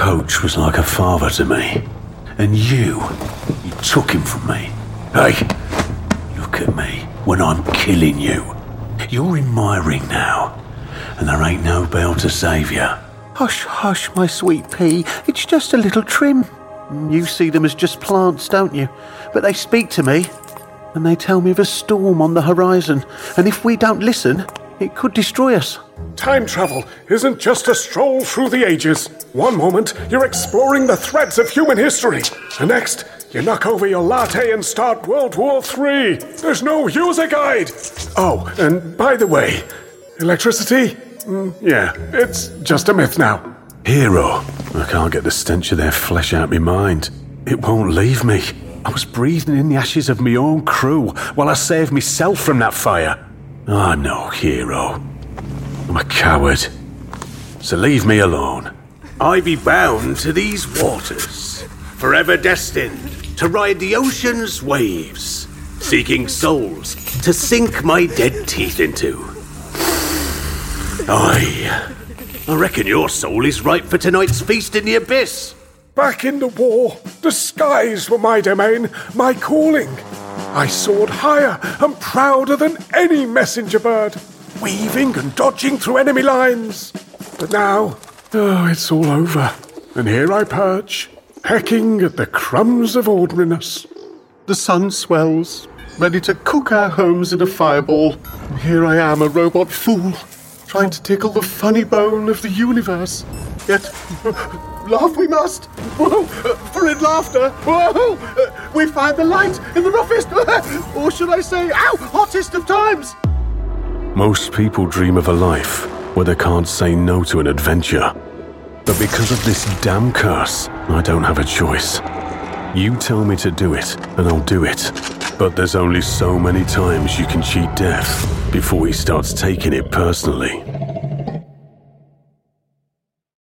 coach was like a father to me. And you took him from me. Hey, look at me when I'm killing you. You're in my ring now, and there ain't no bell to save you. Hush, hush, my sweet pea. It's just a little trim. You see them as just plants, don't you? But they speak to me, and they tell me of a storm on the horizon. And if we don't listen, it could destroy us. Time travel isn't just a stroll through the ages. One moment, you're exploring the threads of human history. The next, you knock over your latte and start World War III. There's no user guide. Oh, and by the way, electricity? Yeah, it's just a myth now. Hero, I can't get the stench of their flesh out of my mind. It won't leave me. I was breathing in the ashes of my own crew while I saved myself from that fire. I'm no hero. I'm a coward. So leave me alone. I be bound to these waters, forever destined to ride the ocean's waves, seeking souls to sink my dead teeth into. I reckon your soul is ripe for tonight's feast in the abyss. Back in the war, the skies were my domain, my calling. I soared higher and prouder than any messenger bird, weaving and dodging through enemy lines. But now, it's all over, and here I perch, pecking at the crumbs of ordinariness. The sun swells, ready to cook our homes in a fireball, and here I am, a robot fool, trying to tickle the funny bone of the universe. Yet, laugh we must. Whoa, for in laughter, whoa, we find the light in the roughest, or should I say, hottest of times. Most people dream of a life where they can't say no to an adventure. But because of this damn curse, I don't have a choice. You tell me to do it, and I'll do it. But there's only so many times you can cheat death before he starts taking it personally.